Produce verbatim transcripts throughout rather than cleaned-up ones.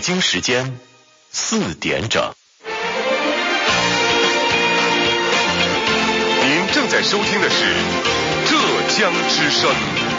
京时间四点整。 您正在收听的是浙江之声。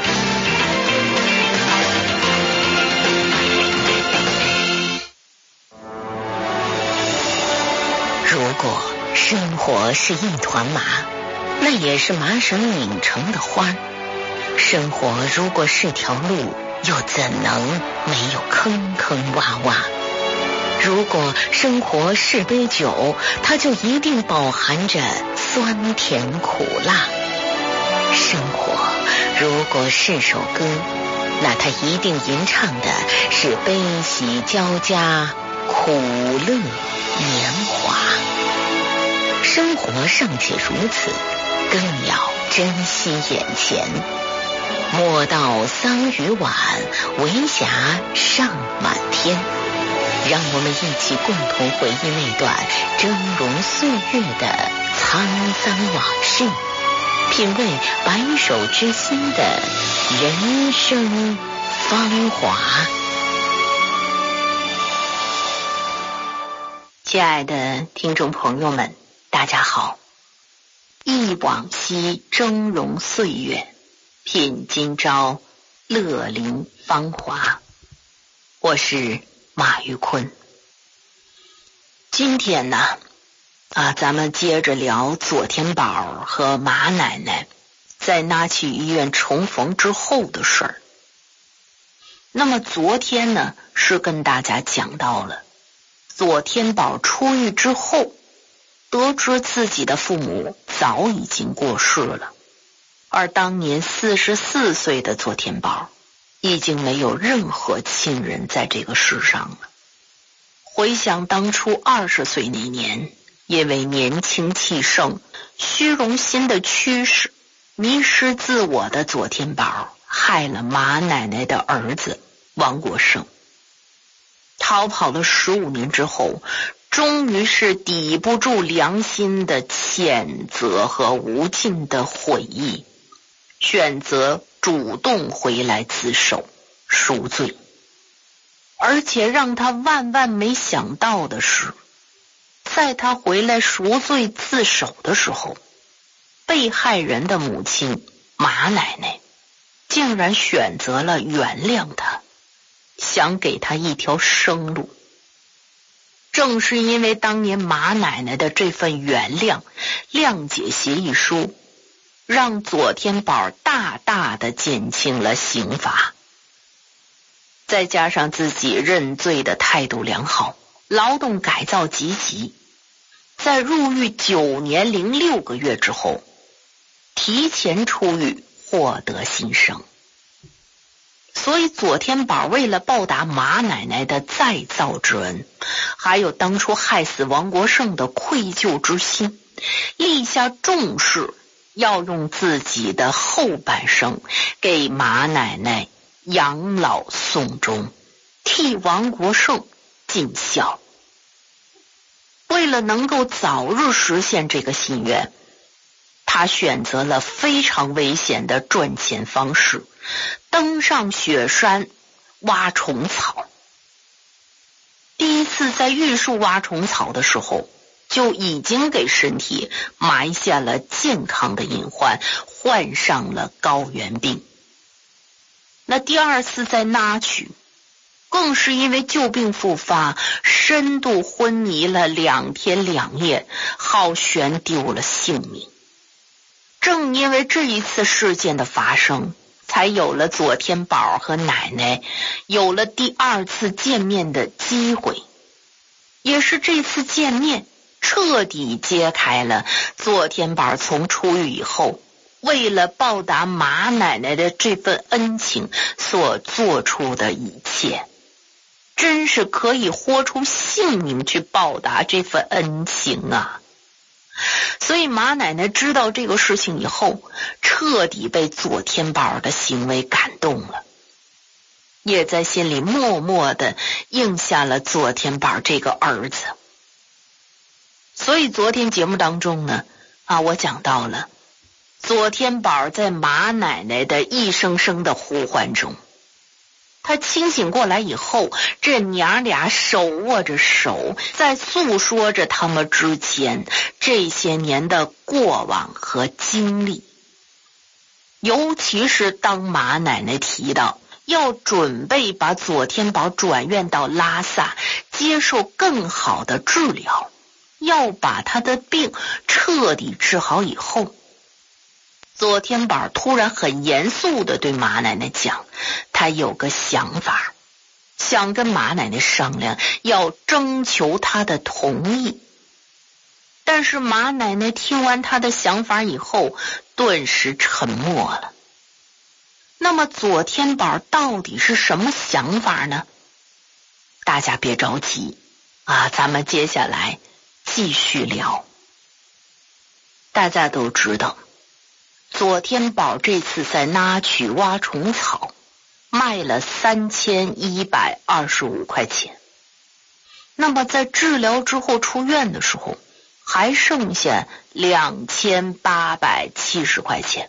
如果生活是一团麻，那也是麻绳拧成的花。生活如果是条路，又怎能没有坑坑洼洼？如果生活是杯酒，它就一定饱含着酸甜苦辣。生活如果是首歌，那它一定吟唱的是悲喜交加，苦乐年华。生活尚且如此，更要珍惜眼前。莫道桑榆晚，为霞尚满天。让我们一起共同回忆那段峥嵘岁月的沧桑往事，品味白首之心的人生芳华。亲爱的听众朋友们，大家好。忆往昔峥嵘岁月，品今朝乐龄芳华。我是马玉坤。今天呢，啊，咱们接着聊左天宝和马奶奶在拿去医院重逢之后的事儿。那么昨天呢，是跟大家讲到了左天宝出狱之后，得知自己的父母早已经过世了，而当年四十四岁的左天宝已经没有任何亲人在这个世上了。回想当初二十岁那年，因为年轻气盛、虚荣心的驱使，迷失自我的左天宝害了马奶奶的儿子王国胜。逃跑了十五年之后，终于是抵不住良心的谴责和无尽的悔意，选择主动回来自首赎罪。而且让他万万没想到的是，在他回来赎罪自首的时候，被害人的母亲马奶奶竟然选择了原谅他，想给他一条生路。正是因为当年马奶奶的这份原谅、谅解协议书，让左天宝大大的减轻了刑罚。再加上自己认罪的态度良好，劳动改造积极，在入狱九年零六个月之后，提前出狱，获得新生。所以左天宝为了报答马奶奶的再造之恩，还有当初害死王国胜的愧疚之心，立下重誓，要用自己的后半生给马奶奶养老送终，替王国胜尽孝。为了能够早日实现这个心愿，他选择了非常危险的赚钱方式，登上雪山挖虫草。第一次在玉树挖虫草的时候，就已经给身体埋下了健康的隐患，患上了高原病。那第二次在那曲，更是因为旧病复发，深度昏迷了两天两夜，好悬丢了性命。正因为这一次事件的发生，才有了左天宝和奶奶有了第二次见面的机会。也是这次见面，彻底揭开了左天宝从出狱以后，为了报答马奶奶的这份恩情所做出的一切，真是可以豁出性命去报答这份恩情啊！所以马奶奶知道这个事情以后，彻底被左天宝的行为感动了，也在心里默默地应下了左天宝这个儿子。所以昨天节目当中呢，啊，我讲到了左天宝在马奶奶的一声声的呼唤中， 他清醒过来以后，这娘俩手握着手，在诉说着他们之间这些年的过往和经历。尤其是当马奶奶提到要准备把左天宝转院到拉萨接受更好的治疗，要把他的病彻底治好以后，左天宝突然很严肃地对马奶奶讲，他有个想法，想跟马奶奶商量，要征求他的同意。但是马奶奶听完他的想法以后，顿时沉默了。那么左天宝到底是什么想法呢？大家别着急啊，咱们接下来继续聊。大家都知道，左天宝这次在那曲挖虫草卖了三千一百二十五块钱，那么在治疗之后出院的时候还剩下两千八百七十块钱。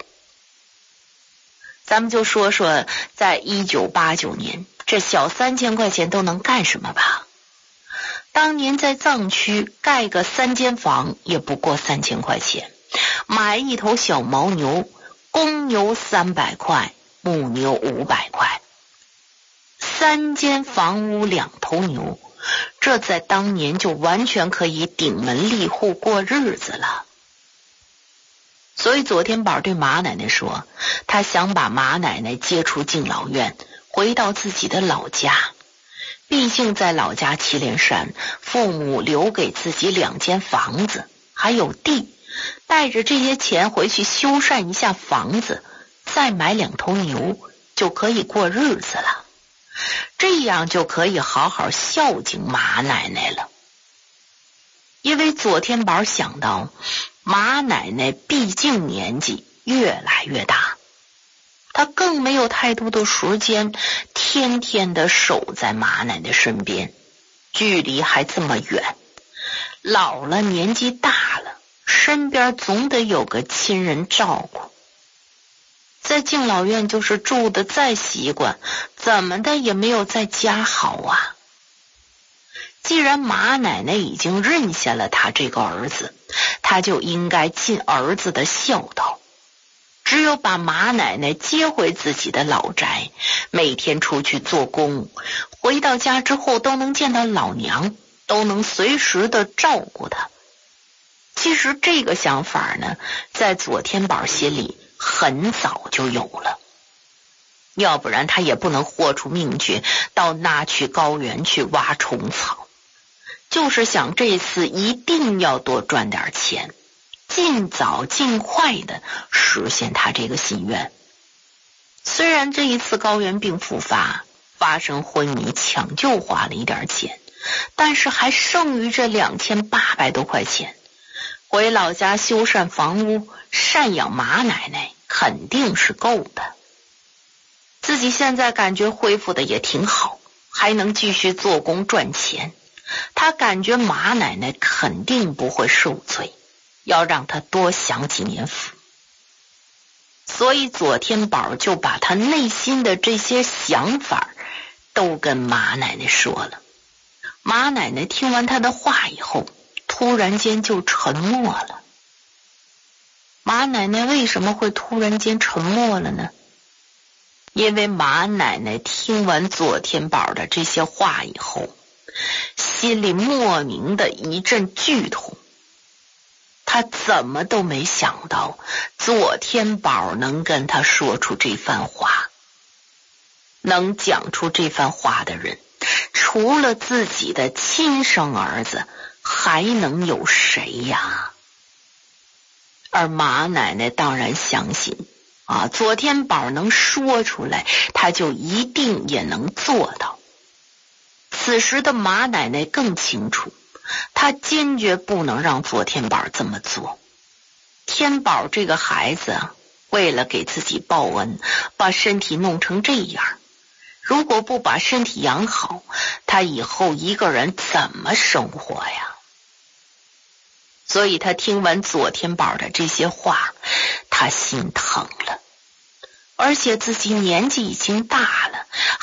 咱们就说说在一九八九年，这小三千块钱都能干什么吧？当年在藏区盖个三间房也不过三千块钱，买一头小牦牛，公牛三百块，母牛五百块，三间房屋两头牛，这在当年就完全可以顶门立户过日子了。所以左天宝对马奶奶说，他想把马奶奶接出敬老院，回到自己的老家。毕竟在老家祁连山，父母留给自己两间房子还有地，带着这些钱回去修缮一下房子，再买两头牛，就可以过日子了。这样就可以好好孝敬马奶奶了。因为左天宝想到马奶奶毕竟年纪越来越大，他更没有太多的时间天天的守在马奶奶身边，距离还这么远，老了年纪大了，身边总得有个亲人照顾。在敬老院就是住的再习惯，怎么的也没有在家好啊。既然马奶奶已经认下了他这个儿子，他就应该尽儿子的孝道。只有把马奶奶接回自己的老宅，每天出去做工，回到家之后都能见到老娘，都能随时的照顾她。其实这个想法呢，在左天宝心里很早就有了，要不然他也不能豁出命去到那曲高原去挖虫草，就是想这次一定要多赚点钱，尽早尽快的实现他这个心愿。虽然这一次高原病复发，发生昏迷抢救花了一点钱，但是还剩余这两千八百多块钱，回老家修缮房屋，赡养马奶奶肯定是够的。自己现在感觉恢复的也挺好，还能继续做工赚钱，他感觉马奶奶肯定不会受罪，要让他多享几年福。所以左天宝就把他内心的这些想法都跟马奶奶说了。马奶奶听完他的话以后，突然间就沉默了。马奶奶为什么会突然间沉默了呢？因为马奶奶听完左天宝的这些话以后，心里莫名的一阵剧痛。他怎么都没想到左天宝能跟他说出这番话。能讲出这番话的人，除了自己的亲生儿子，还能有谁呀？而马奶奶当然相信啊，左天宝能说出来，他就一定也能做到。此时的马奶奶更清楚，他坚决不能让左天宝这么做。天宝这个孩子为了给自己报恩，把身体弄成这样，如果不把身体养好，他以后一个人怎么生活呀？所以他听完左天宝的这些话，他心疼了，而且自己年纪已经大了，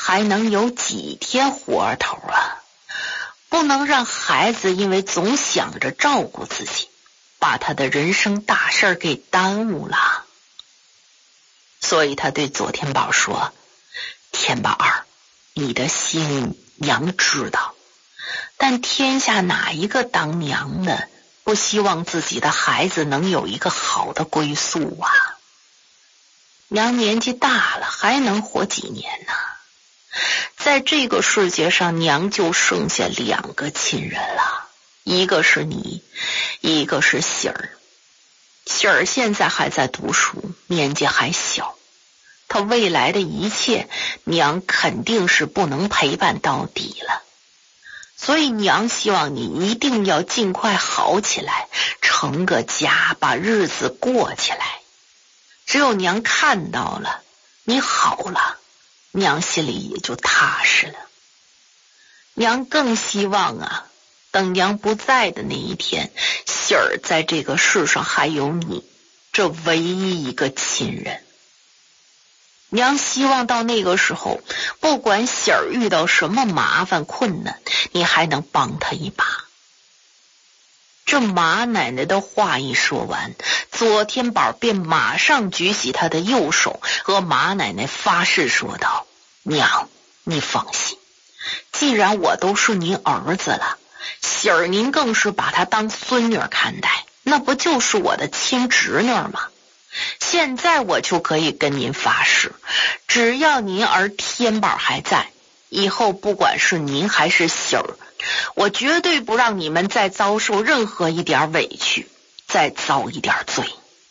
还能有几天活头啊？不能让孩子因为总想着照顾自己，把他的人生大事给耽误了。所以他对左天宝说：天宝儿，你的心娘知道，但天下哪一个当娘的不希望自己的孩子能有一个好的归宿啊？娘年纪大了，还能活几年呢？在这个世界上，娘就剩下两个亲人了，一个是你，一个是喜儿。喜儿现在还在读书，年纪还小，他未来的一切，娘肯定是不能陪伴到底了。所以娘希望你一定要尽快好起来，成个家，把日子过起来。只有娘看到了你好了，娘心里也就踏实了。娘更希望啊，等娘不在的那一天，喜儿在这个世上还有你，这唯一一个亲人。娘希望到那个时候，不管喜儿遇到什么麻烦困难，你还能帮她一把。这马奶奶的话一说完，左天宝便马上举起他的右手，和马奶奶发誓说道：娘，你放心，既然我都是您儿子了，喜儿您更是把她当孙女看待，那不就是我的亲侄女吗？现在我就可以跟您发誓，只要您儿天宝还在，以后不管是您还是喜儿，我绝对不让你们再遭受任何一点委屈，再遭一点罪。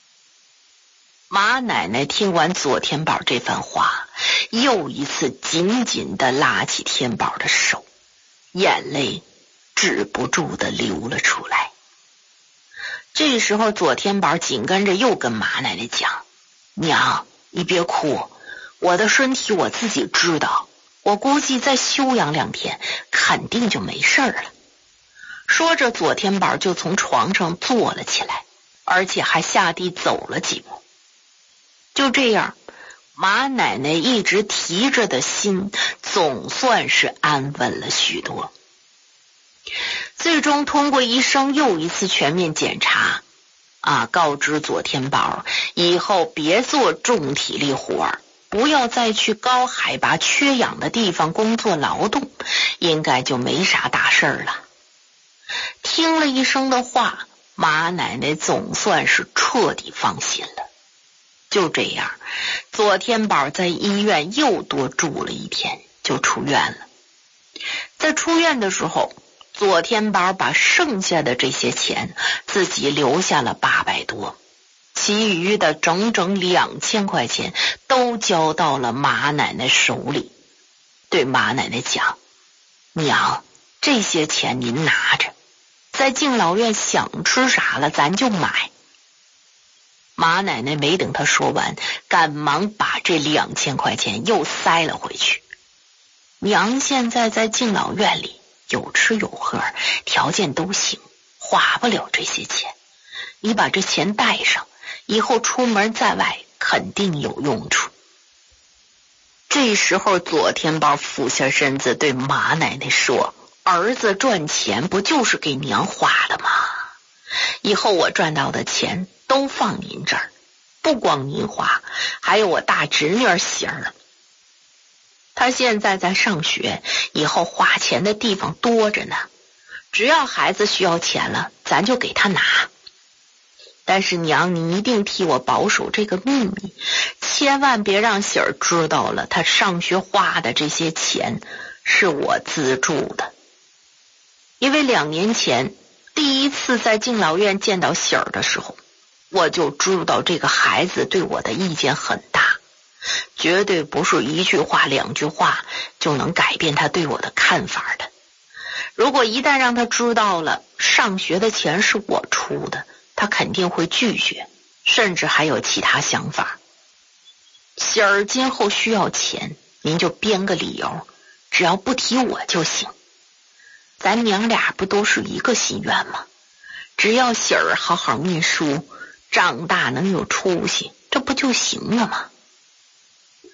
马奶奶听完左天宝这番话，又一次紧紧地拉起天宝的手，眼泪止不住地流了出来。这时候左天宝紧跟着又跟马奶奶讲：娘，你别哭，我的身体我自己知道，我估计再休养两天肯定就没事了。说着左天宝就从床上坐了起来，而且还下地走了几步。就这样，马奶奶一直提着的心总算是安稳了许多。最终通过医生又一次全面检查啊，告知左天宝以后别做重体力活，不要再去高海拔缺氧的地方工作劳动，应该就没啥大事了。听了医生的话，马奶奶总算是彻底放心了。就这样，左天宝在医院又多住了一天，就出院了。在出院的时候，左天宝把剩下的这些钱自己留下了八百多，其余的整整两千块钱都交到了马奶奶手里，对马奶奶讲：娘，这些钱您拿着，在敬老院想吃啥了咱就买。马奶奶没等他说完，赶忙把这两千块钱又塞了回去。娘现在在敬老院里有吃有喝，条件都行，花不了这些钱，你把这钱带上，以后出门在外肯定有用处。这时候左天宝俯下身子对马奶奶说：儿子赚钱不就是给娘花的吗？以后我赚到的钱都放您这儿，不光您花，还有我大侄女喜儿，她现在在上学，以后花钱的地方多着呢，只要孩子需要钱了，咱就给他拿。但是娘，你一定替我保守这个秘密，千万别让喜儿知道了，她上学花的这些钱是我资助的。因为两年前第一次在敬老院见到喜儿的时候，我就知道这个孩子对我的意见很大，绝对不是一句话两句话就能改变他对我的看法的。如果一旦让他知道了上学的钱是我出的，他肯定会拒绝，甚至还有其他想法。喜儿今后需要钱，您就编个理由，只要不提我就行。咱娘俩不都是一个心愿吗？只要喜儿好好念书，长大能有出息，这不就行了吗？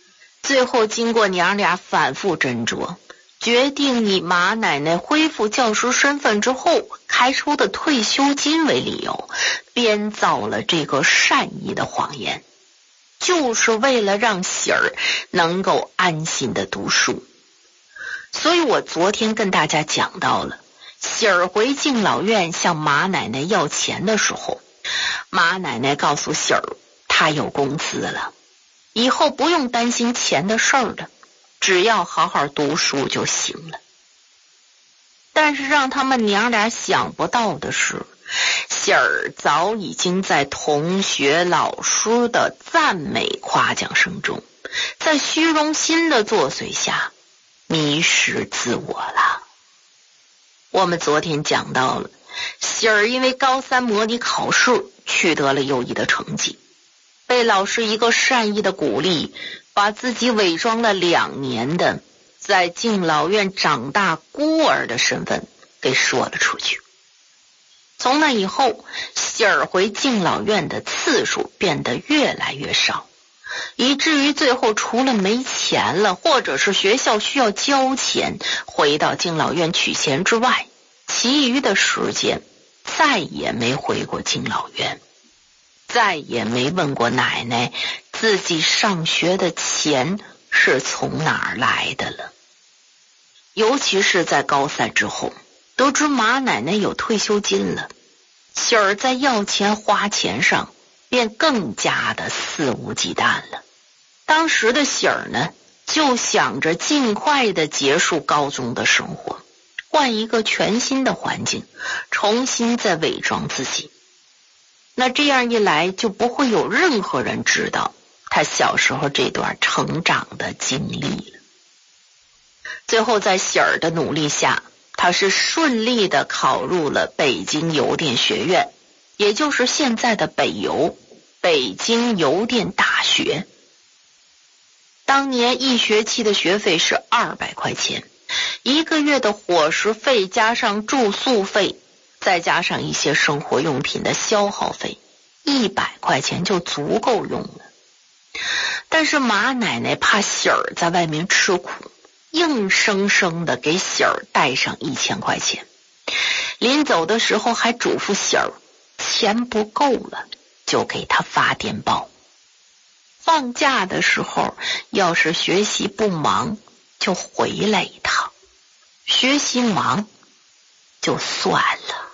最后经过娘俩反复斟酌，决定以马奶奶恢复教师身份之后开出的退休金为理由，编造了这个善意的谎言，就是为了让喜儿能够安心的读书。所以我昨天跟大家讲到了，喜儿回敬老院向马奶奶要钱的时候，马奶奶告诉喜儿，她有工资了，以后不用担心钱的事儿了，只要好好读书就行了。但是让他们娘俩想不到的是，喜儿早已经在同学老师的赞美夸奖声中，在虚荣心的作祟下迷失自我了。我们昨天讲到了，喜儿因为高三模拟考试取得了优异的成绩，被老师一个善意的鼓励，把自己伪装了两年的在敬老院长大孤儿的身份给说了出去。从那以后，喜儿回敬老院的次数变得越来越少，以至于最后除了没钱了，或者是学校需要交钱回到敬老院取钱之外，其余的时间再也没回过敬老院，再也没问过奶奶自己上学的钱是从哪儿来的了。尤其是在高三之后，得知马奶奶有退休金了，喜儿在要钱花钱上便更加的肆无忌惮了。当时的喜儿呢，就想着尽快的结束高中的生活，换一个全新的环境，重新再伪装自己。那这样一来，就不会有任何人知道他小时候这段成长的经历了。最后在喜儿的努力下，他是顺利的考入了北京邮电学院，也就是现在的北邮，北京邮电大学。当年一学期的学费是二百块钱，一个月的伙食费加上住宿费，再加上一些生活用品的消耗费，一百块钱就足够用了。但是马奶奶怕喜儿在外面吃苦，硬生生的给喜儿带上一千块钱，临走的时候还嘱咐喜儿，钱不够了就给他发电报，放假的时候要是学习不忙就回来一趟，学习忙就算了。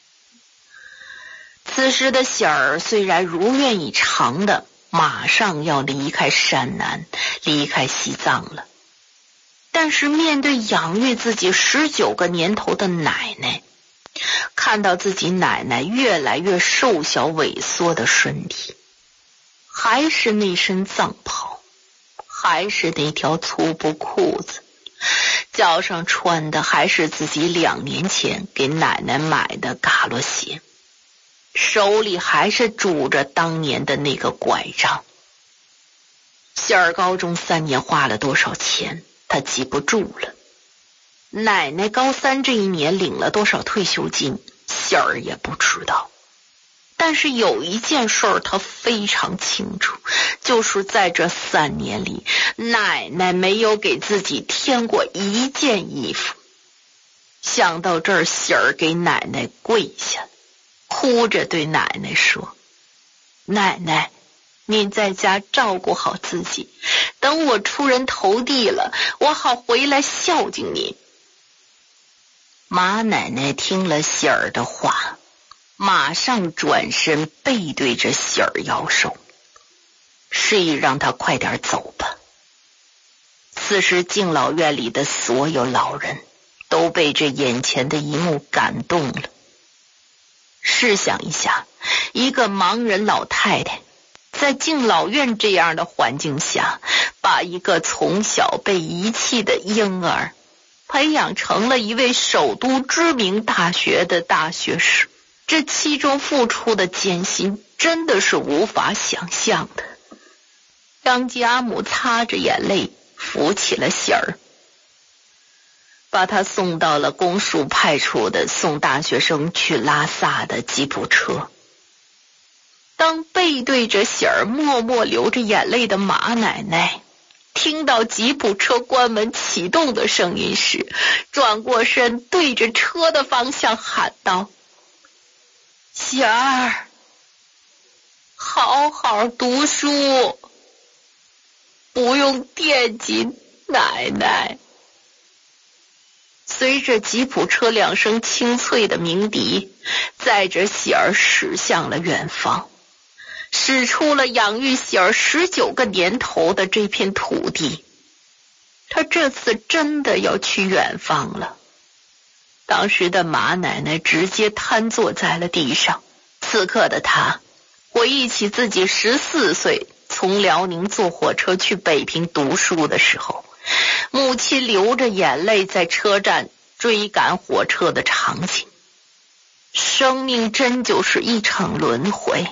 此时的喜儿虽然如愿以偿的马上要离开山南，离开西藏了，但是面对养育自己十九个年头的奶奶，看到自己奶奶越来越瘦小萎缩的身体，还是那身藏袍，还是那条粗布裤子，脚上穿的还是自己两年前给奶奶买的嘎罗鞋，手里还是拄着当年的那个拐杖。喜儿高中三年花了多少钱他记不住了，奶奶高三这一年领了多少退休金喜儿也不知道。但是有一件事儿他非常清楚，就是在这三年里，奶奶没有给自己添过一件衣服。想到这儿，喜儿给奶奶跪下，哭着对奶奶说，奶奶，您在家照顾好自己，等我出人头地了，我好回来孝敬您。马奶奶听了喜儿的话，马上转身背对着喜儿摇手，示意让她快点走吧。此时敬老院里的所有老人都被这眼前的一幕感动了。试想一下，一个盲人老太太在敬老院这样的环境下，把一个从小被遗弃的婴儿培养成了一位首都知名大学的大学士，这其中付出的艰辛真的是无法想象的。张家母擦着眼泪扶起了喜儿，把他送到了公署派出的送大学生去拉萨的吉普车。当背对着喜儿默默流着眼泪的马奶奶听听到吉普车关门启动的声音时，转过身对着车的方向喊道：喜儿，好好读书，不用惦记奶奶。随着吉普车两声清脆的鸣笛，载着喜儿驶向了远方，驶出了养育喜儿十九个年头的这片土地。他这次真的要去远方了。当时的马奶奶直接瘫坐在了地上，此刻的她回忆起自己十四岁从辽宁坐火车去北平读书的时候，母亲流着眼泪在车站追赶火车的场景。生命真就是一场轮回。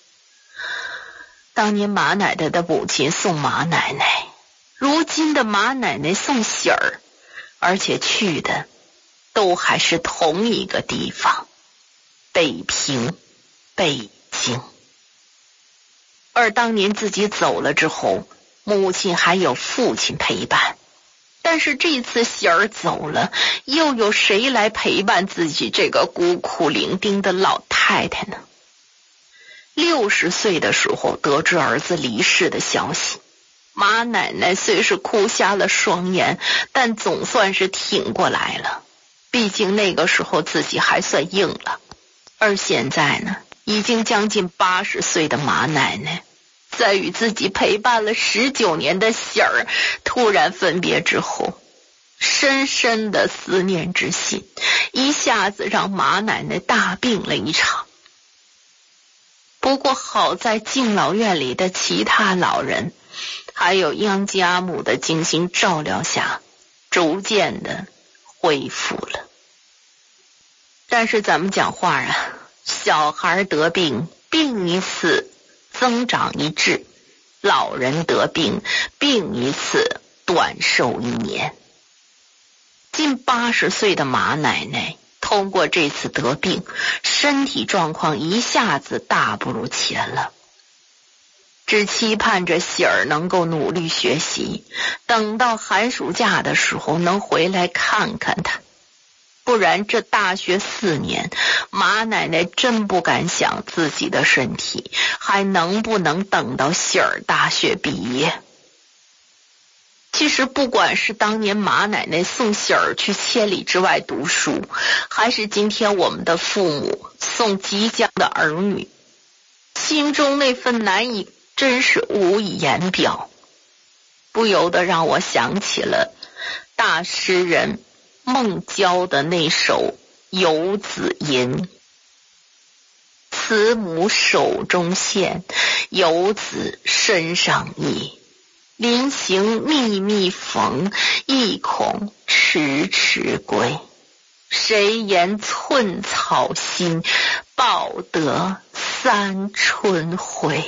当年马奶奶的母亲送马奶奶，如今的马奶奶送喜儿，而且去的都还是同一个地方，北平，北京。而当年自己走了之后，母亲还有父亲陪伴，但是这次喜儿走了，又有谁来陪伴自己这个孤苦伶仃的老太太呢？六十岁的时候得知儿子离世的消息，马奶奶虽是哭瞎了双眼，但总算是挺过来了。毕竟那个时候自己还算硬了。而现在呢，已经将近八十岁的马奶奶，在与自己陪伴了十九年的喜儿突然分别之后，深深的思念之心一下子让马奶奶大病了一场。不过好在敬老院里的其他老人还有央家母的精心照料下，逐渐的恢复了。但是咱们讲话啊，小孩得病，病一次增长一智，老人得病，病一次短寿一年。近八十岁的马奶奶通过这次得病，身体状况一下子大不如前了。只期盼着喜儿能够努力学习，等到寒暑假的时候能回来看看他。不然这大学四年，马奶奶真不敢想自己的身体还能不能等到喜儿大学毕业。其实不管是当年马奶奶送喜儿去千里之外读书，还是今天我们的父母送即将的儿女，心中那份难以真是无以言表，不由得让我想起了大诗人孟郊的那首《游子吟》。慈母手中线，游子身上衣。临行密密缝，意恐迟迟归。谁言寸草心，报得三春晖。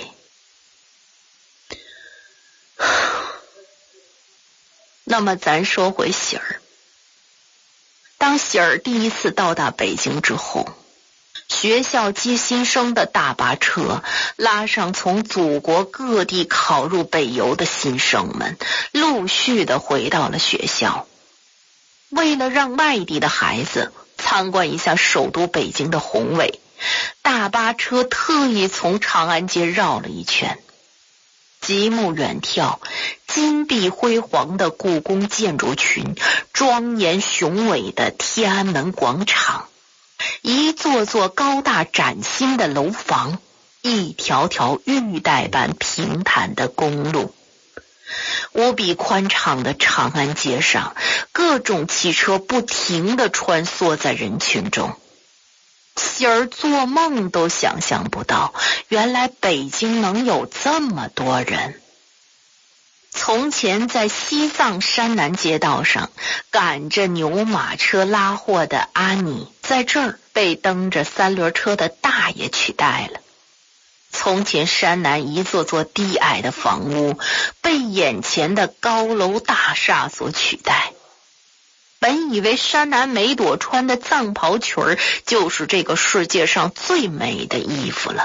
那么咱说回喜儿。当喜儿第一次到达北京之后，学校接新生的大巴车拉上从祖国各地考入北邮的新生们，陆续的回到了学校。为了让外地的孩子参观一下首都北京的宏伟，大巴车特意从长安街绕了一圈。极目远眺，金碧辉煌的故宫建筑群，庄严雄伟的天安门广场，一座座高大崭新的楼房，一条条玉带般平坦的公路。无比宽敞的长安街上，各种汽车不停地穿梭在人群中。喜儿做梦都想象不到，原来北京能有这么多人。从前在西藏山南街道上赶着牛马车拉货的阿尼，在这儿被蹬着三轮车的大爷取代了。从前山南一座座低矮的房屋被眼前的高楼大厦所取代。本以为山南每朵穿的藏袍裙儿就是这个世界上最美的衣服了，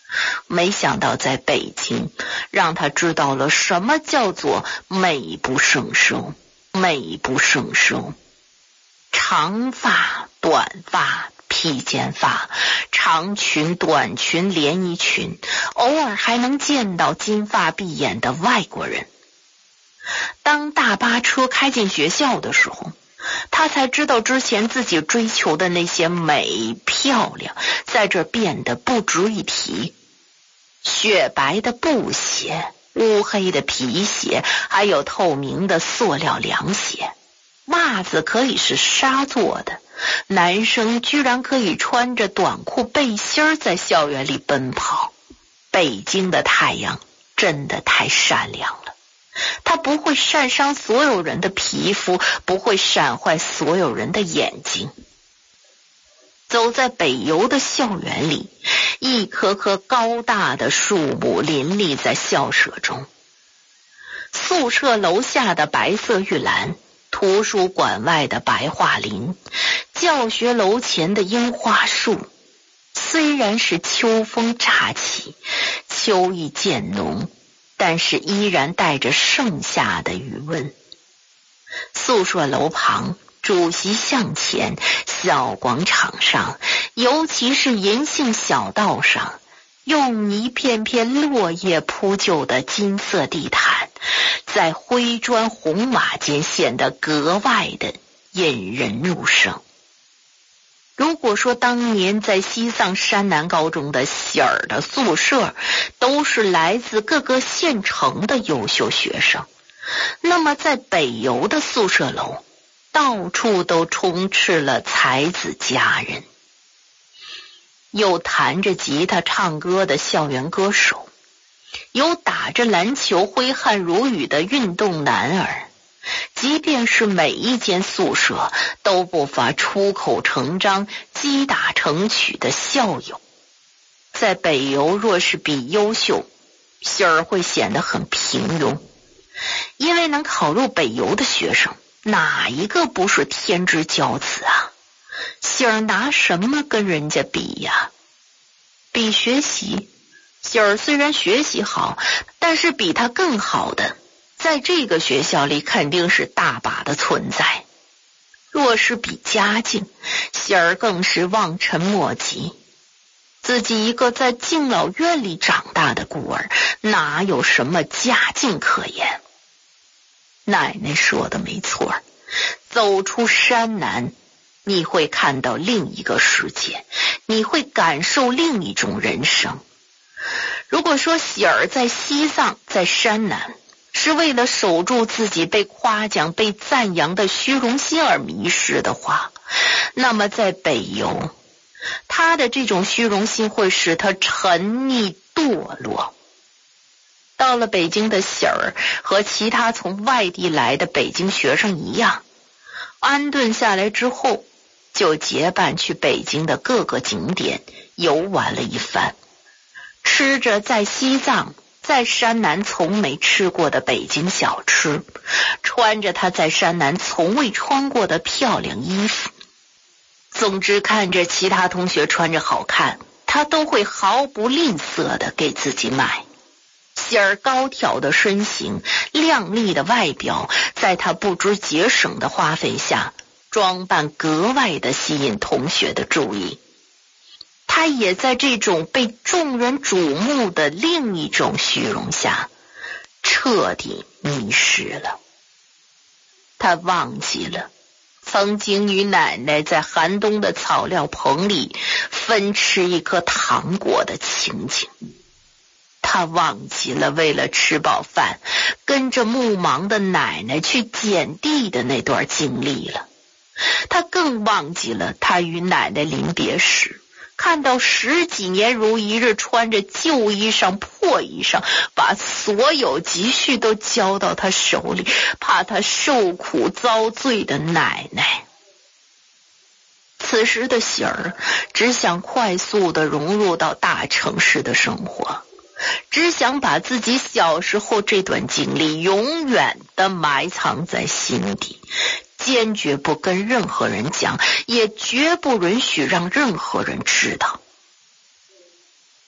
没想到在北京，让他知道了什么叫做美不胜收，美不胜收。长发、短发、披肩发，长裙、短裙、连衣裙，偶尔还能见到金发碧眼的外国人。当大巴车开进学校的时候，他才知道之前自己追求的那些美漂亮，在这变得不值一提。雪白的布鞋，乌黑的皮鞋，还有透明的塑料凉鞋，袜子可以是纱做的，男生居然可以穿着短裤背心在校园里奔跑。北京的太阳真的太善良了，它不会晒伤所有人的皮肤，不会闪坏所有人的眼睛。走在北邮的校园里，一棵棵高大的树木林立在校舍中。宿舍楼下的白色玉兰，图书馆外的白桦林，教学楼前的樱花树，虽然是秋风乍起，秋意渐浓，但是依然带着盛夏的余温。宿舍楼旁，主席向前，小广场上，尤其是银杏小道上，用一片片落叶铺就的金色地毯，在灰砖红瓦间显得格外的引人入胜。如果说当年在西藏山南高中的喜儿的宿舍都是来自各个县城的优秀学生，那么在北邮的宿舍楼到处都充斥了才子佳人，有弹着吉他唱歌的校园歌手，有打着篮球挥汗如雨的运动男儿，即便是每一间宿舍都不乏出口成章击打成曲的校友。在北邮若是比优秀，喜儿会显得很平庸，因为能考入北邮的学生哪一个不是天之骄子啊？喜儿拿什么跟人家比呀？比学习，喜儿虽然学习好，但是比他更好的在这个学校里肯定是大把的存在。若是比家境，喜儿更是望尘莫及。自己一个在敬老院里长大的孤儿，哪有什么家境可言？奶奶说的没错，走出山南，你会看到另一个世界，你会感受另一种人生。如果说喜儿在西藏，在山南，是为了守住自己被夸奖被赞扬的虚荣心而迷失的话，那么在北邮，他的这种虚荣心会使他沉溺堕落。到了北京的喜儿和其他从外地来的北京学生一样，安顿下来之后就结伴去北京的各个景点游玩了一番，吃着在西藏在山南从没吃过的北京小吃，穿着他在山南从未穿过的漂亮衣服。总之看着其他同学穿着好看，他都会毫不吝啬地给自己买。喜儿高挑的身形，靓丽的外表，在他不知节省的花费下，装扮格外的吸引同学的注意。他也在这种被众人瞩目的另一种虚荣下，彻底迷失了。他忘记了曾经与奶奶在寒冬的草料棚里分吃一颗糖果的情景。他忘记了为了吃饱饭跟着目盲的奶奶去捡地的那段经历了。他更忘记了他与奶奶临别时看到十几年如一日穿着旧衣裳破衣裳，把所有积蓄都交到他手里，怕他受苦遭罪的奶奶。此时的喜儿只想快速地融入到大城市的生活，只想把自己小时候这段经历永远地埋藏在心底，坚决不跟任何人讲，也绝不允许让任何人知道。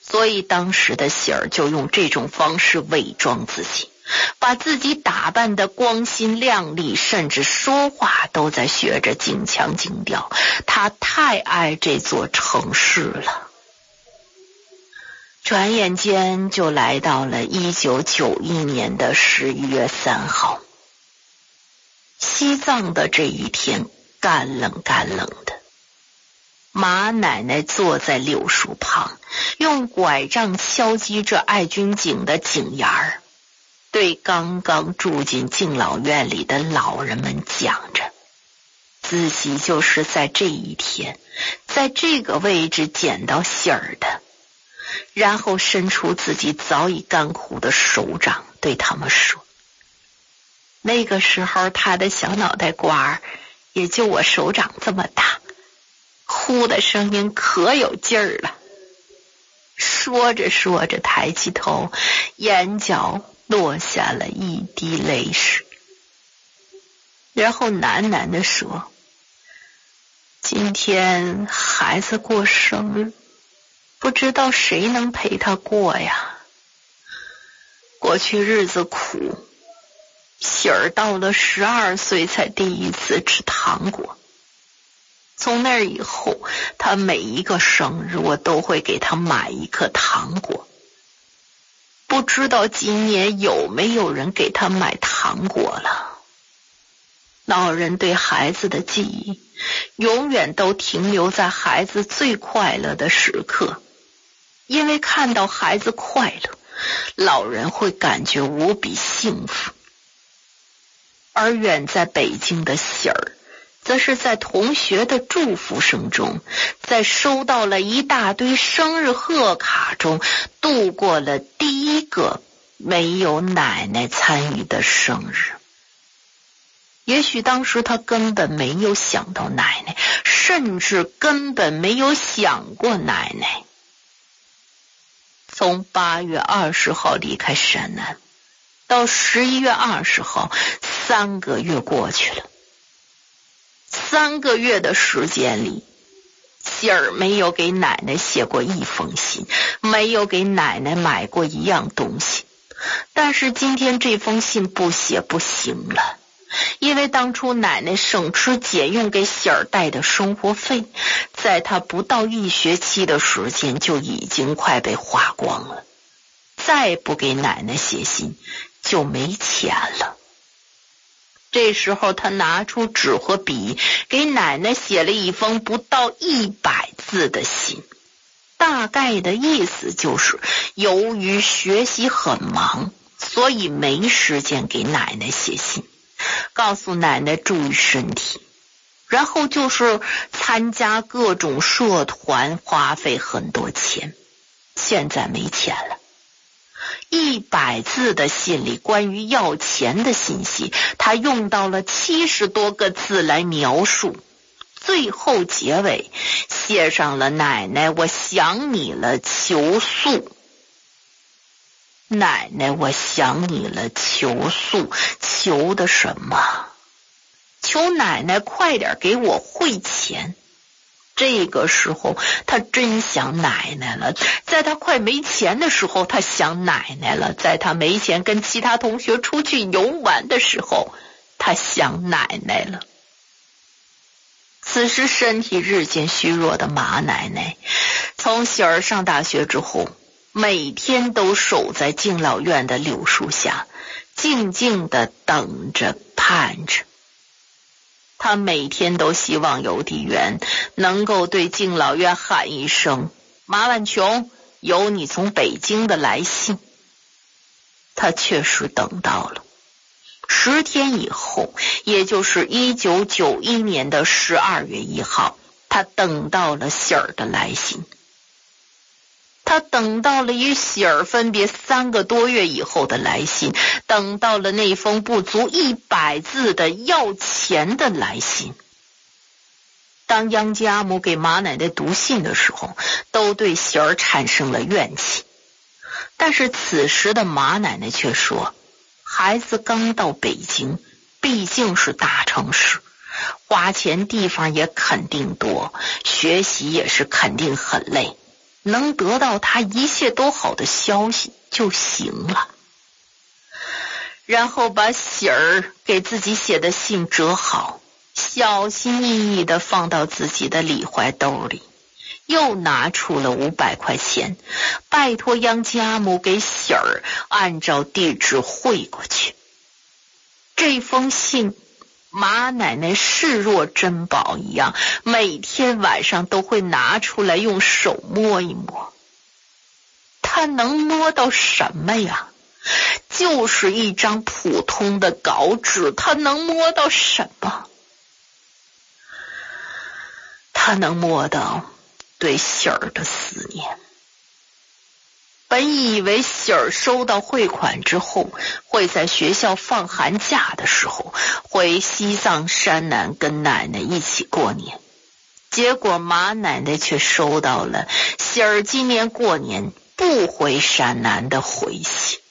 所以当时的喜儿就用这种方式伪装自己，把自己打扮得光鲜亮丽，甚至说话都在学着京腔京调。他太爱这座城市了。转眼间就来到了一九九一年的十一月三号。西藏的这一天干冷干冷的，马奶奶坐在柳树旁，用拐杖敲击着爱军井的井沿儿，对刚刚住进敬老院里的老人们讲着，自己就是在这一天，在这个位置捡到喜儿的，然后伸出自己早已干枯的手掌，对他们说，那个时候他的小脑袋瓜也就我手掌这么大，呼的声音可有劲儿了。说着说着抬起头，眼角落下了一滴泪水，然后喃喃地说，今天孩子过生日，不知道谁能陪他过呀。过去日子苦，喜儿到了十二岁才第一次吃糖果，从那以后他每一个生日我都会给他买一颗糖果。不知道今年有没有人给他买糖果了。老人对孩子的记忆永远都停留在孩子最快乐的时刻，因为看到孩子快乐，老人会感觉无比幸福。而远在北京的喜儿则是在同学的祝福声中，在收到了一大堆生日贺卡中，度过了第一个没有奶奶参与的生日。也许当时他根本没有想到奶奶，甚至根本没有想过奶奶。从八月二十号离开山南到十一月二十号，三个月过去了。三个月的时间里，喜儿没有给奶奶写过一封信，没有给奶奶买过一样东西。但是今天这封信不写不行了，因为当初奶奶省吃俭用给喜儿带的生活费，在她不到一学期的时间就已经快被花光了。再不给奶奶写信就没钱了。这时候他拿出纸和笔，给奶奶写了一封不到一百字的信，大概的意思就是由于学习很忙，所以没时间给奶奶写信，告诉奶奶注意身体，然后就是参加各种社团花费很多钱，现在没钱了。一百字的信里关于要钱的信息，他用到了七十多个字来描述，最后结尾写上了奶奶我想你了求速。奶奶我想你了求速，求的什么？求奶奶快点给我汇钱。这个时候他真想奶奶了，在他快没钱的时候他想奶奶了，在他没钱跟其他同学出去游玩的时候他想奶奶了。此时身体日渐虚弱的马奶奶，从喜儿上大学之后，每天都守在敬老院的柳树下，静静地等着盼着。他每天都希望邮递员能够对敬老院喊一声，马万琼，有你从北京的来信。他确实等到了。十天以后，也就是一九九一年的十二月一号，他等到了喜儿的来信。他等到了与喜儿分别三个多月以后的来信，等到了那封不足一百字的要钱的来信。当杨家母给马奶奶读信的时候，都对喜儿产生了怨气。但是此时的马奶奶却说，孩子刚到北京，毕竟是大城市，花钱地方也肯定多，学习也是肯定很累。 能得到他一切都好的消息就行了。然后把喜儿给自己写的信折好，小心翼翼地放到自己的里怀兜里，又拿出了五百块钱，拜托杨家母给喜儿按照地址汇过去。这封信马奶奶视若珍宝一样，每天晚上都会拿出来用手摸一摸。她能摸到什么呀？就是一张普通的稿纸，她能摸到什么？她能摸到对喜儿的思念。本以为喜儿收到汇款之后，会在学校放寒假的时候回西藏山南跟奶奶一起过年，结果马奶奶却收到了喜儿今年过年不回山南的回信。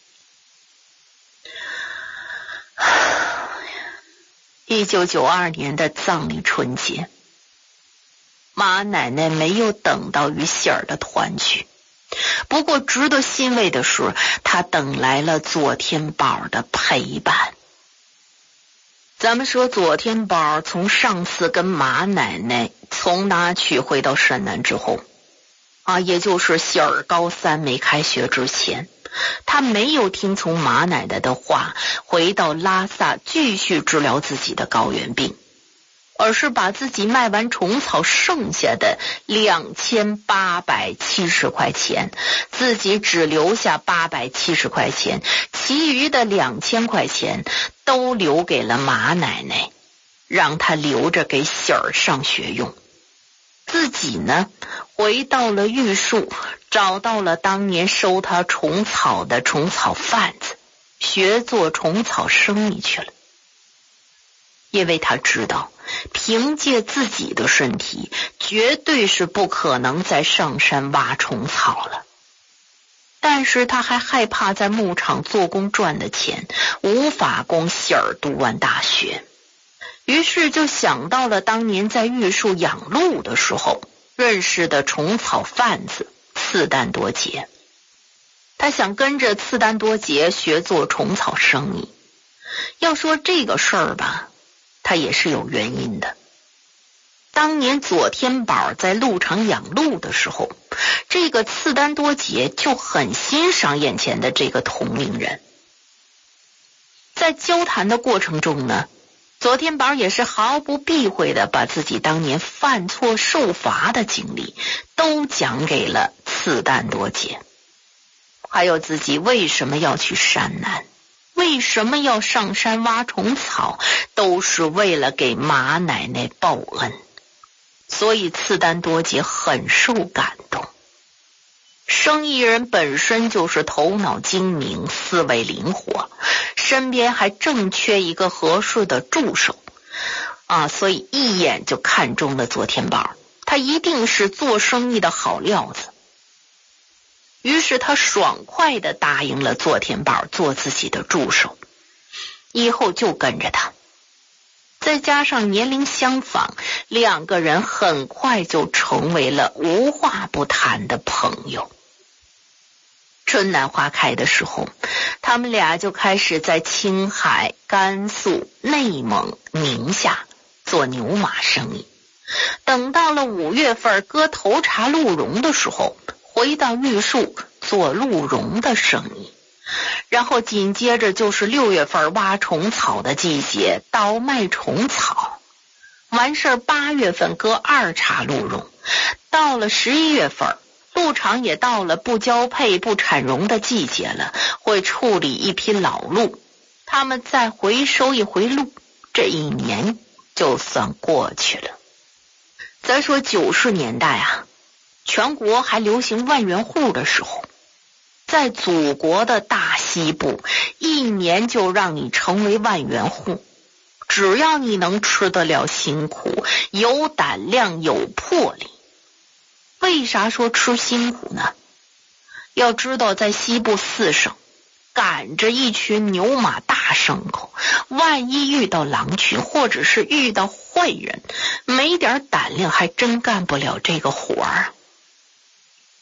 一九九二年的藏历春节，马奶奶没有等到与喜儿的团聚，不过值得欣慰的是，她等来了左天宝的陪伴。咱们说左天宝从上次跟马奶奶从那曲回到山南之后啊，也就是喜儿高三没开学之前，他没有听从马奶奶的话回到拉萨继续治疗自己的高原病，而是把自己卖完虫草剩下的两千八百七十块钱，自己只留下八百七十块钱，其余的两千块钱都留给了马奶奶，让她留着给喜儿上学用。自己呢，回到了玉树，找到了当年收他虫草的虫草贩子，学做虫草生意去了。因为他知道凭借自己的身体绝对是不可能再上山挖虫草了，但是他还害怕在牧场做工赚的钱无法供喜儿读完大学，于是就想到了当年在玉树养鹿的时候认识的虫草贩子次丹多杰。他想跟着次丹多杰学做虫草生意。要说这个事儿吧，他也是有原因的。当年左天宝在鹿场养鹿的时候，这个次丹多杰就很欣赏眼前的这个同龄人。在交谈的过程中呢，左天宝也是毫不避讳的把自己当年犯错受罚的经历都讲给了次丹多杰，还有自己为什么要去山南，为什么要上山挖虫草，都是为了给马奶奶报恩。所以次丹多杰很受感动。生意人本身就是头脑精明，思维灵活，身边还正缺一个合适的助手啊，所以一眼就看中了左天宝，他一定是做生意的好料子。于是他爽快地答应了左天宝做自己的助手，以后就跟着他。再加上年龄相仿，两个人很快就成为了无话不谈的朋友。春暖花开的时候，他们俩就开始在青海、甘肃、内蒙、宁夏做牛马生意。等到了五月份割头茬鹿茸的时候，回到玉树做鹿茸的生意。然后紧接着就是六月份挖虫草的季节，倒卖虫草。完事儿八月份割二茬鹿茸，到了十一月份鹿场也到了不交配不产茸的季节了，会处理一批老鹿，他们再回收一回鹿，这一年就算过去了。再说九十年代啊，全国还流行万元户的时候，在祖国的大西部，一年就让你成为万元户，只要你能吃得了辛苦，有胆量有魄力。为啥说吃辛苦呢？要知道在西部四省赶着一群牛马大牲口，万一遇到狼群或者是遇到坏人，没点胆量还真干不了这个活儿。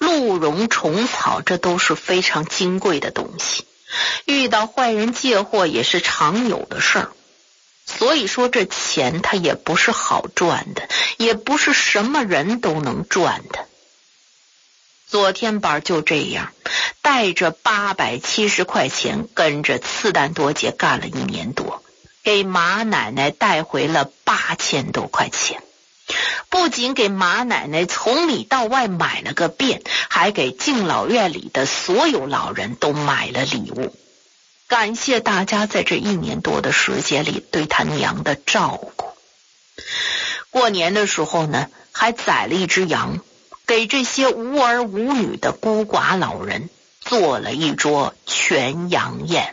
鹿茸、虫草，这都是非常金贵的东西，遇到坏人借货也是常有的事儿。所以说这钱它也不是好赚的，也不是什么人都能赚的。左天宝就这样带着八百七十块钱跟着次旦多姐干了一年多，给马奶奶带回了八千多块钱。不仅给马奶奶从里到外买了个遍，还给敬老院里的所有老人都买了礼物，感谢大家在这一年多的时间里对他娘的照顾。过年的时候呢，还宰了一只羊，给这些无儿无女的孤寡老人做了一桌全羊宴。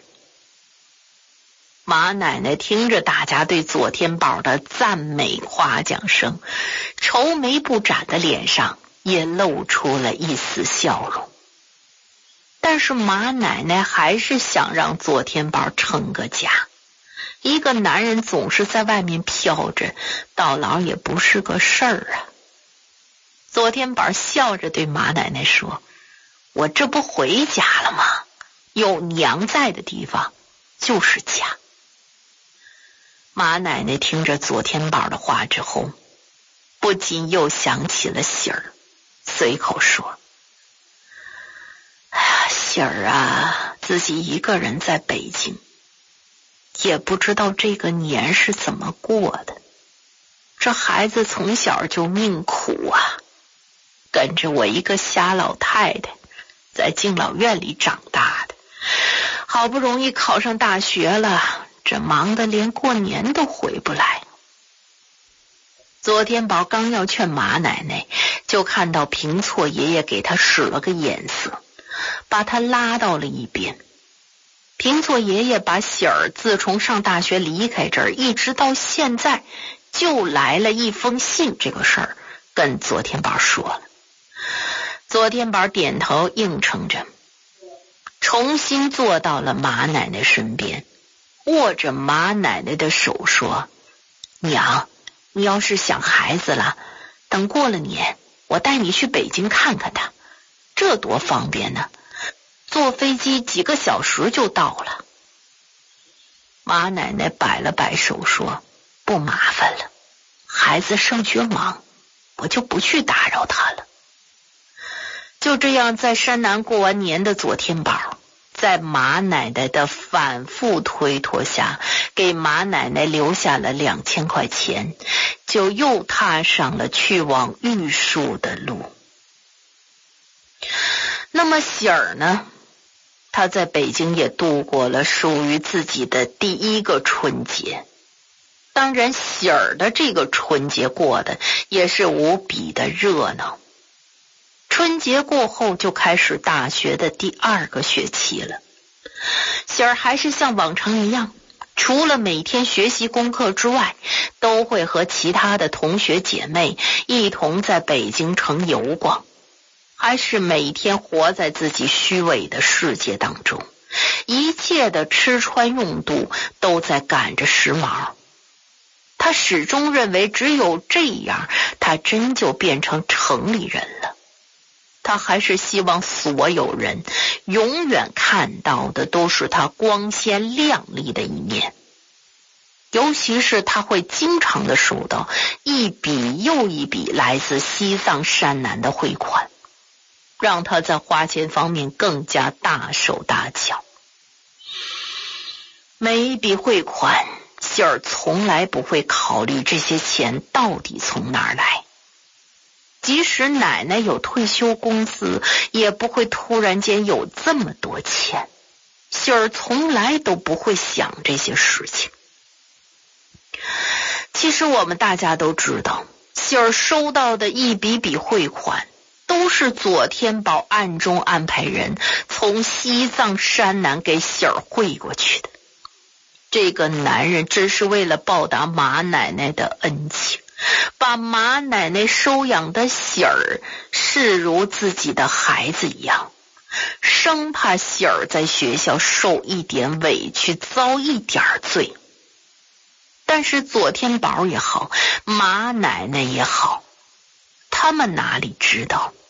马奶奶听着大家对左天宝的赞美夸奖声，愁眉不展的脸上也露出了一丝笑容。但是马奶奶还是想让左天宝成个家，一个男人总是在外面飘着，到老也不是个事儿啊。左天宝笑着对马奶奶说：“我这不回家了吗？有娘在的地方就是家。”马奶奶听着左天宝的话之后，不禁又想起了喜儿，随口说：“哎呀，喜儿啊，自己一个人在北京，也不知道这个年是怎么过的。这孩子从小就命苦啊，跟着我一个瞎老太太在敬老院里长大的，好不容易考上大学了，这忙得连过年都回不来。”左天宝刚要劝马奶奶，就看到平错爷爷给他使了个眼色，把他拉到了一边。平错爷爷把喜儿自从上大学离开这儿一直到现在就来了一封信这个事儿跟左天宝说了。左天宝点头应承着，重新坐到了马奶奶身边，握着马奶奶的手说：“娘，你要是想孩子了，等过了年我带你去北京看看他，这多方便呢，坐飞机几个小时就到了。”马奶奶摆了摆手说：“不麻烦了，孩子上学忙，我就不去打扰他了。”就这样，在山南过完年的左天宝，在马奶奶的反复推脱下，给马奶奶留下了两千块钱，就又踏上了去往玉树的路。那么喜儿呢？他在北京也度过了属于自己的第一个春节。当然，喜儿的这个春节过得也是无比的热闹。春节过后就开始大学的第二个学期了。喜儿还是像往常一样，除了每天学习功课之外，都会和其他的同学姐妹一同在北京城游逛，还是每天活在自己虚伪的世界当中，一切的吃穿用度都在赶着时髦。他始终认为只有这样，他真就变成城里人了。他还是希望所有人永远看到的都是他光鲜亮丽的一面，尤其是他会经常的收到一笔又一笔来自西藏山南的汇款，让他在花钱方面更加大手大脚。每一笔汇款，喜儿从来不会考虑这些钱到底从哪儿来，即使奶奶有退休工资，也不会突然间有这么多钱。喜儿从来都不会想这些事情。其实我们大家都知道，喜儿收到的一笔笔汇款，都是左天宝暗中安排人从西藏山南给喜儿汇过去的。这个男人只是为了报答马奶奶的恩情，把马奶奶收养的喜儿视如自己的孩子一样，生怕喜儿在学校受一点委屈，遭一点罪。但是左天宝也好，马奶奶也好，他们哪里知道，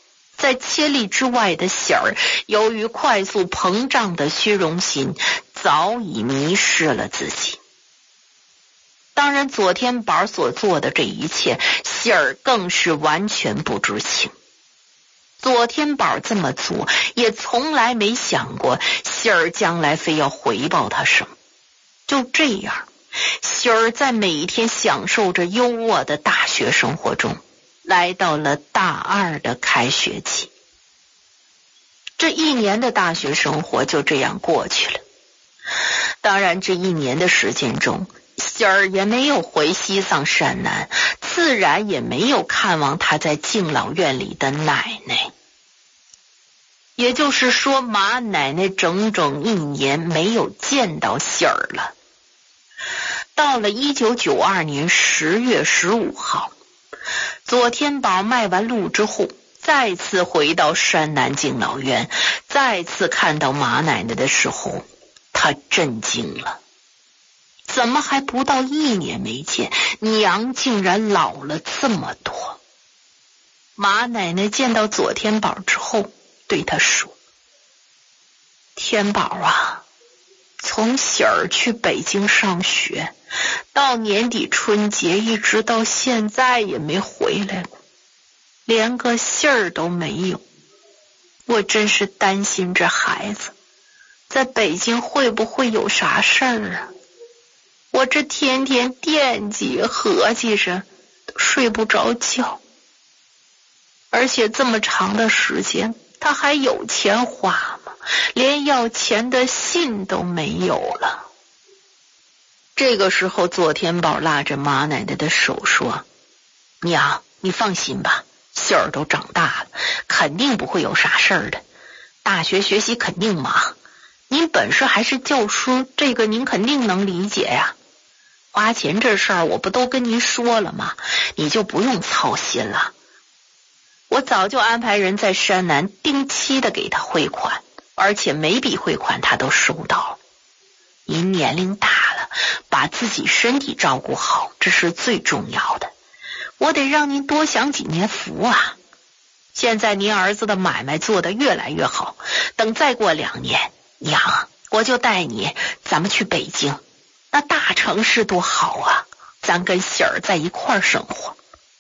在千里之外的喜儿，由于快速膨胀的虚荣心，早已迷失了自己。当然，左天宝所做的这一切，喜儿更是完全不知情。左天宝这么做，也从来没想过喜儿将来非要回报他什么。就这样，喜儿在每天享受着优渥的大学生活中，来到了大二的开学期。这一年的大学生活就这样过去了。当然，这一年的时间中，喜儿也没有回西藏山南，自然也没有看望他在敬老院里的奶奶。也就是说，马奶奶整整一年没有见到喜儿了。到了一九九二年十月十五号，左天宝卖完路之后，再次回到山南敬老院，再次看到马奶奶的时候，他震惊了。怎么还不到一年没见，娘竟然老了这么多？马奶奶见到左天宝之后，对他说：“天宝啊，从喜儿去北京上学，到年底春节一直到现在也没回来过，连个信儿都没有。我真是担心这孩子在北京会不会有啥事儿啊？我这天天惦记合计着，都睡不着觉。而且这么长的时间，他还有钱花吗？连要钱的信都没有了。”这个时候，左天宝拉着马奶奶的手说：“娘，你放心吧，喜儿都长大了，肯定不会有啥事儿的。大学学习肯定忙，您本事还是教书，这个您肯定能理解呀。花钱这事儿我不都跟您说了吗？你就不用操心了。我早就安排人在山南定期的给他汇款，而且每笔汇款他都收到了。您年龄大了，把自己身体照顾好，这是最重要的。我得让您多享几年福啊！现在您儿子的买卖做得越来越好，等再过两年，娘，我就带你，咱们去北京，那大城市多好啊！咱跟喜儿在一块儿生活。”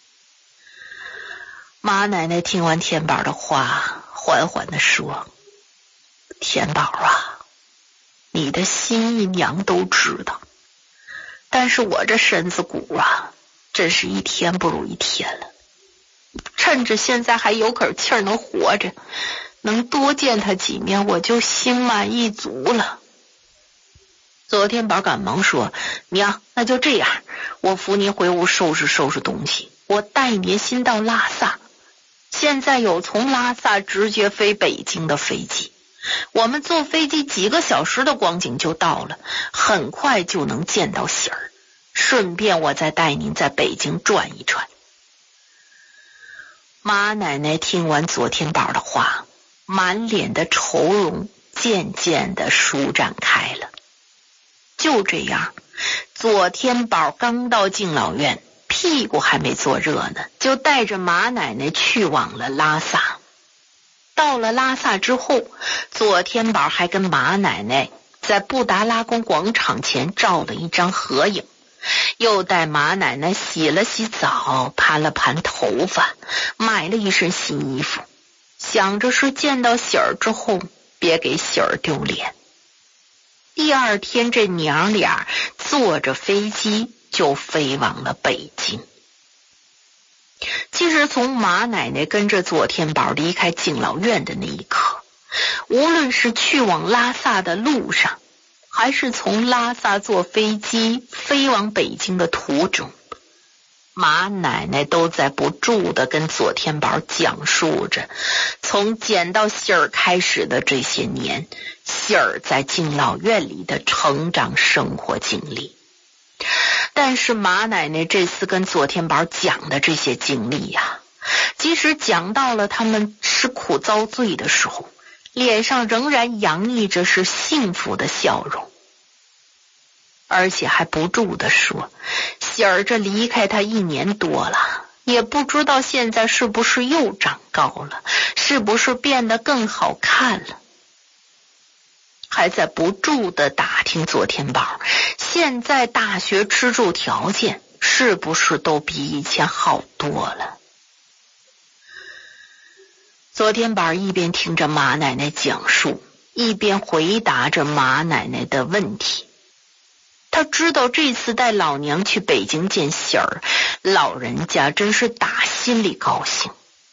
马奶奶听完天宝的话，缓缓地说：“天宝啊，你的心意娘都知道，但是我这身子骨啊，真是一天不如一天了。趁着现在还有口气儿能活着，能多见他几面，我就心满意足了。”左天宝赶忙说：“娘，那就这样，我扶您回屋收拾收拾东西，我带您先到拉萨。现在有从拉萨直接飞北京的飞机，我们坐飞机几个小时的光景就到了，很快就能见到喜儿。顺便我再带您在北京转一转。”马奶奶听完左天宝的话，满脸的愁容渐渐的舒展开了。就这样，左天宝刚到敬老院，屁股还没坐热呢，就带着马奶奶去往了拉萨。到了拉萨之后，左天宝还跟马奶奶在布达拉宫广场前照了一张合影，又带马奶奶洗了洗澡，盘了盘头发，买了一身新衣服，想着是见到喜儿之后别给喜儿丢脸。第二天，这娘俩坐着飞机就飞往了北京。其实从马奶奶跟着左天宝离开敬老院的那一刻，无论是去往拉萨的路上，还是从拉萨坐飞机飞往北京的途中，马奶奶都在不住地跟左天宝讲述着从捡到喜儿开始的这些年，喜儿在敬老院里的成长生活经历。但是马奶奶这次跟左天宝讲的这些经历呀、啊，即使讲到了他们吃苦遭罪的时候，脸上仍然洋溢着是幸福的笑容，而且还不住地说，喜儿这离开他一年多了， 也不知道现在是不是又长高了，是不是变得更好看了，还在不住地打听左天宝现在大学吃住条件是不是都比以前好多了。左天宝一边听着马奶奶讲述，一边回答着马奶奶的问题。他知道这次带老娘去北京见喜儿，老人家真是打心里高兴。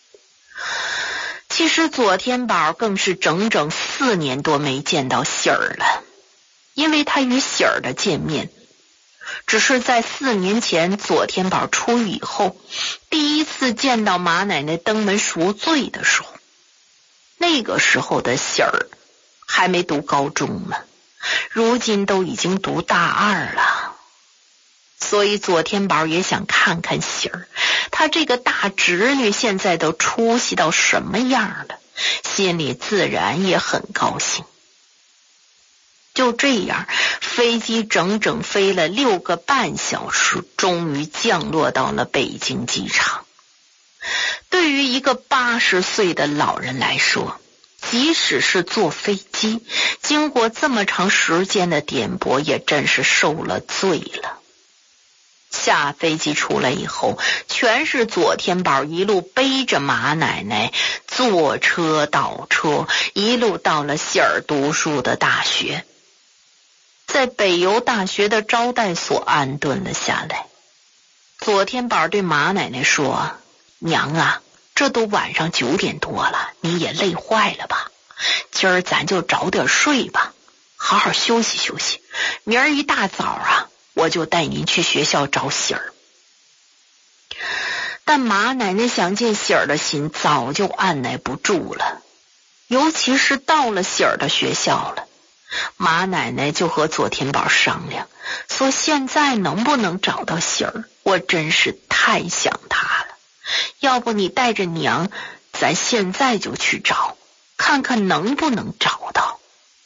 其实左天宝更是整整四年多没见到喜儿了，因为他与喜儿的见面只是在四年前左天宝出狱以后第一次见到马奶奶登门赎罪的时候。那个时候的喜儿还没读高中呢，如今都已经读大二了，所以左天宝也想看看喜儿，他这个大侄女现在都出息到什么样了，心里自然也很高兴。就这样，飞机整整飞了六个半小时，终于降落到了北京机场。对于一个八十岁的老人来说，即使是坐飞机，经过这么长时间的颠簸，也真是受了罪了。下飞机出来以后，全是左天宝一路背着马奶奶，坐车倒车，一路到了喜儿读书的大学。在北邮大学的招待所安顿了下来。左天宝对马奶奶说：娘啊，这都晚上九点多了，你也累坏了吧？今儿咱就早点睡吧，好好休息休息。明儿一大早啊，我就带您去学校找喜儿。但马奶奶想见喜儿的心早就按耐不住了，尤其是到了喜儿的学校了，马奶奶就和左天宝商量，说现在能不能找到喜儿，我真是太想她了。要不你带着娘，咱现在就去找，看看能不能找到。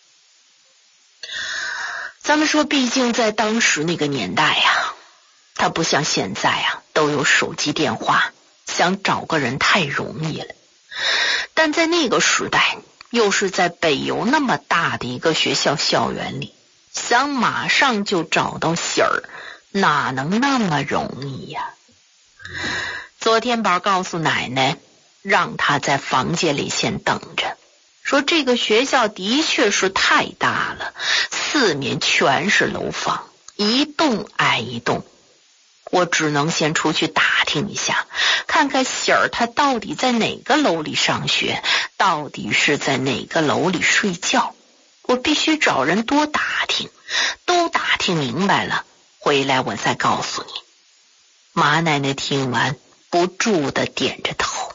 咱们说，毕竟在当时那个年代呀，它不像现在啊，都有手机电话，想找个人太容易了。但在那个时代，又是在北邮那么大的一个学校校园里，想马上就找到喜儿，哪能那么容易呀？左天宝告诉奶奶，让她在房间里先等着，说这个学校的确是太大了，四面全是楼房，一栋挨一栋，我只能先出去打听一下，看看喜儿她到底在哪个楼里上学，到底是在哪个楼里睡觉，我必须找人多打听，都打听明白了，回来我再告诉你。马奶奶听完不住地点着头。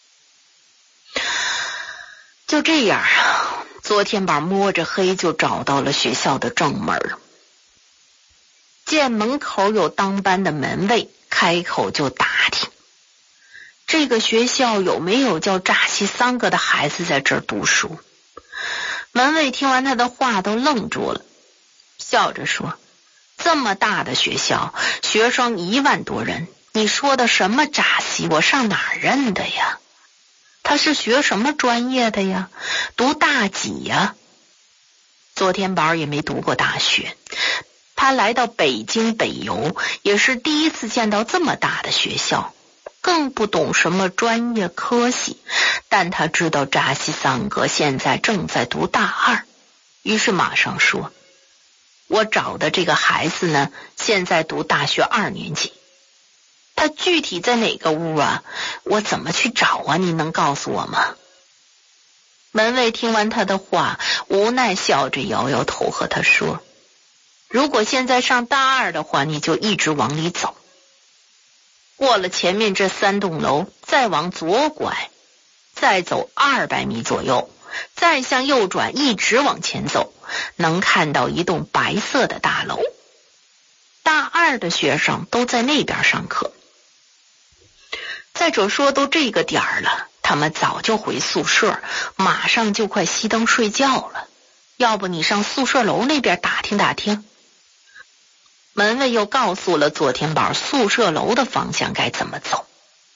就这样啊，左天宝摸着黑就找到了学校的正门。见门口有当班的门卫，开口就打听这个学校有没有叫扎西桑格的孩子在这儿读书。门卫听完他的话都愣住了，笑着说：这么大的学校，学生一万多人，你说的什么扎西，我上哪儿认的呀？他是学什么专业的呀？读大几呀？左天宝也没读过大学，他来到北京北邮也是第一次见到这么大的学校，更不懂什么专业科系，但他知道扎西桑格现在正在读大二，于是马上说：我找的这个孩子呢，现在读大学二年级，他具体在哪个屋啊？我怎么去找啊？你能告诉我吗？门卫听完他的话，无奈笑着摇摇头，和他说：如果现在上大二的话，你就一直往里走，过了前面这三栋楼，再往左拐，再走二百米左右，再向右转，一直往前走，能看到一栋白色的大楼。大二的学生都在那边上课。再者说，都这个点儿了，他们早就回宿舍，马上就快熄灯睡觉了。要不你上宿舍楼那边打听打听。门卫又告诉了左天宝宿舍楼的方向该怎么走。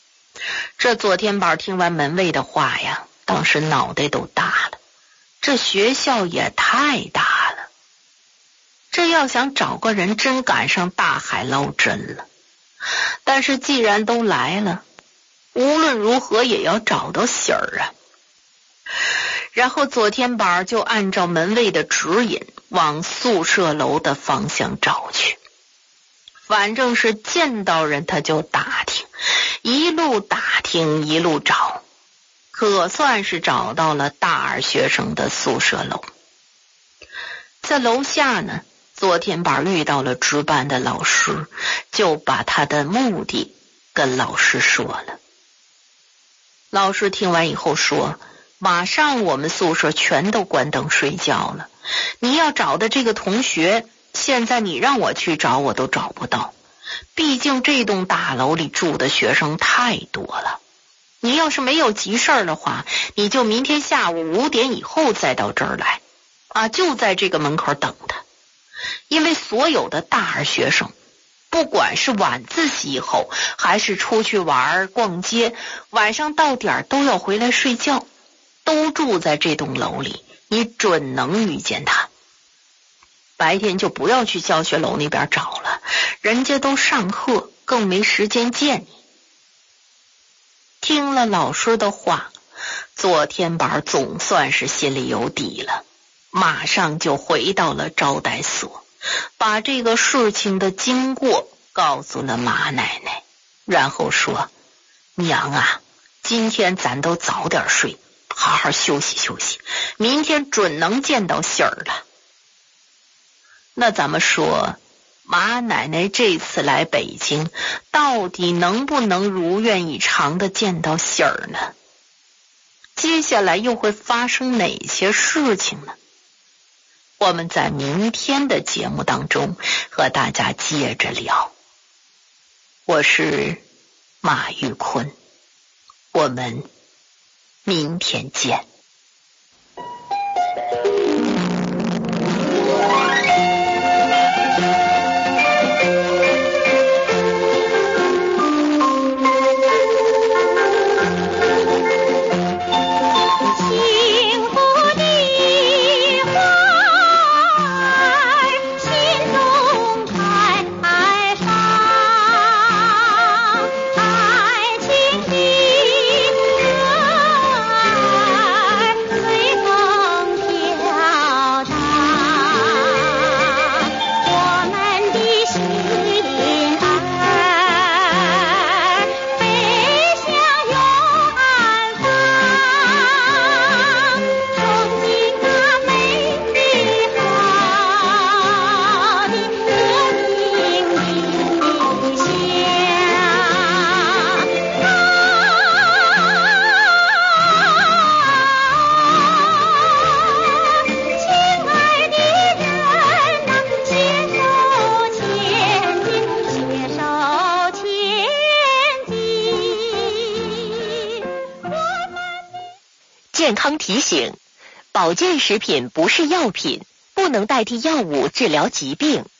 这左天宝听完门卫的话呀，当时脑袋都大了。这学校也太大了，这要想找个人真赶上大海捞针了。但是既然都来了，无论如何也要找到喜儿啊。然后左天宝就按照门卫的指引往宿舍楼的方向找去，反正是见到人他就打听，一路打听一路找，可算是找到了大二学生的宿舍楼。在楼下呢，左天宝遇到了值班的老师，就把他的目的跟老师说了。老师听完以后说，马上我们宿舍全都关灯睡觉了，你要找的这个同学，现在你让我去找我都找不到，毕竟这栋大楼里住的学生太多了。你要是没有急事儿的话，你就明天下午五点以后再到这儿来啊，就在这个门口等他。因为所有的大二学生，不管是晚自习以后还是出去玩逛街，晚上到点都要回来睡觉，都住在这栋楼里，你准能遇见他。白天就不要去教学楼那边找了，人家都上课，更没时间见你。听了老师的话，左天宝总算是心里有底了，马上就回到了招待所，把这个事情的经过告诉了马奶奶，然后说，娘啊，今天咱都早点睡，好好休息休息，明天准能见到喜儿了。那咱们说，马奶奶这次来北京，到底能不能如愿以偿的见到喜儿呢？接下来又会发生哪些事情呢？我们在明天的节目当中和大家接着聊。我是马玉坤，我们明天见。 健康提醒：保健食品不是药品，不能代替药物治疗疾病。